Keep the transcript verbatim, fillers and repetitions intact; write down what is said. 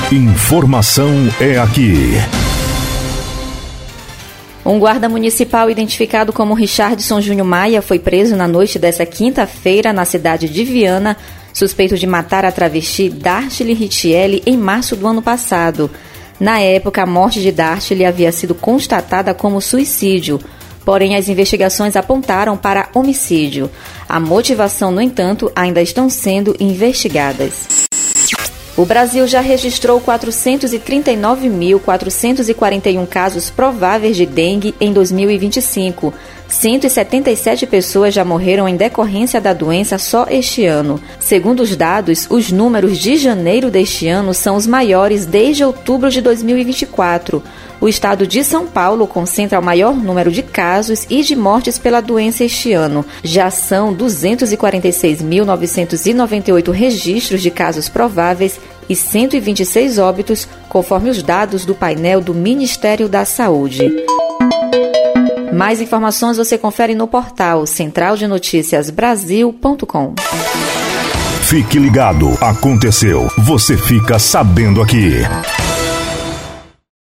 Informação é aqui. Um guarda municipal identificado como Richardson Júnior Maia foi preso na noite desta quinta-feira na cidade de Viana, suspeito de matar a travesti Dartile Ritielli em março do ano passado. Na época, a morte de Dartile havia sido constatada como suicídio, porém as investigações apontaram para homicídio. A motivação, no entanto, ainda estão sendo investigadas. O Brasil já registrou quatrocentos e trinta e nove mil, quatrocentos e quarenta e um casos prováveis de dengue em dois mil e vinte e cinco. cento e setenta e sete pessoas já morreram em decorrência da doença só este ano. Segundo os dados, os números de janeiro deste ano são os maiores desde outubro de dois mil e vinte e quatro. O estado de São Paulo concentra o maior número de casos e de mortes pela doença este ano. Já são duzentos e quarenta e seis mil, novecentos e noventa e oito registros de casos prováveis e cento e vinte e seis óbitos, conforme os dados do painel do Ministério da Saúde. Mais informações você confere no portal central de notícias brasil ponto com. Fique ligado, aconteceu, você fica sabendo aqui.